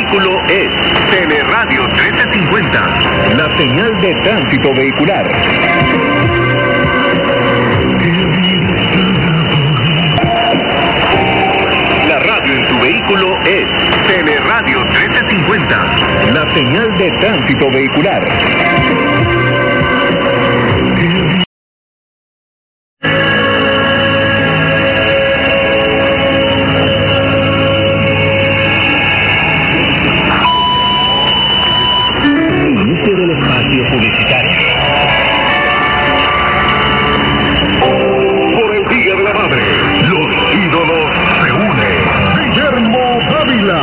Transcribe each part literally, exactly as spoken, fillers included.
vehículo es Teleradio trece cincuenta, la señal de tránsito vehicular. La radio en tu vehículo es Teleradio trece cincuenta, la señal de tránsito vehicular. Inicio del espacio publicitario. Por el Día de la Madre, los ídolos se unen. Guillermo Dávila,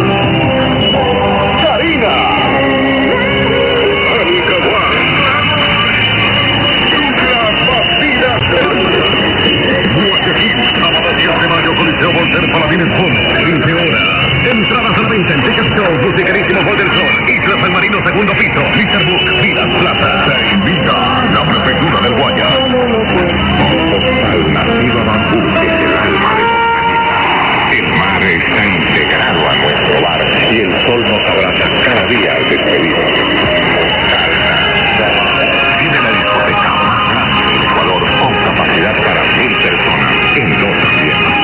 Karina, Alcahuán, Douglas Bastidas, Guayaquil, sábado diez de mayo, Coliseo Voltaire Paladín en Ponce, quince horas. Entradas a la venta en Ticket Show, Musicarísimo Gol del Sol, Isla San Marino, segundo piso, Mister Book, Vidas Plaza. Te invita la Prefectura del Guayas. Alternativa Bambú es el alma de Montañita. El mar está integrado a nuestro bar y el sol nos abraza cada día al despedirnos. Tiene la discoteca más grande del Ecuador con capacidad para mil personas en dos ambientes.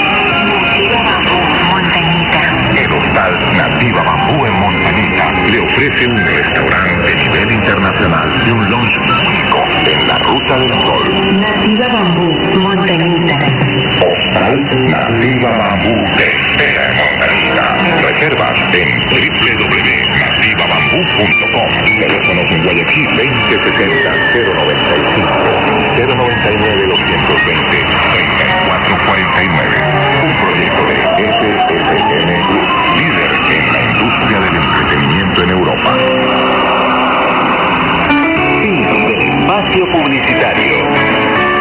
El Hostal Nativa Bambú en Montañita le ofrece un restaurante de nivel internacional y un lounge único en la Ruta del Sol. Nativa Bambú, Montañita. Hostal Nativa Bambú te espera en Montañita. Reservas en doble u doble u doble u punto nativa bambú punto com. Teléfonos en Guayaquil veinte sesenta cero noventa y cinco, cero noventa y nueve doscientos veinte treinta y cuatro cuarenta y nueve. Un proyecto de S S N Group, líder en la industria del entretenimiento en Europa. Fin del espacio publicitario.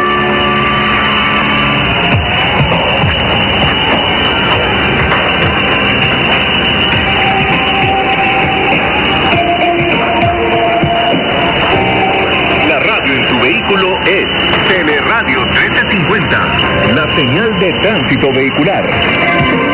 La radio en tu vehículo es Teleradio trece cincuenta, la señal de tránsito vehicular.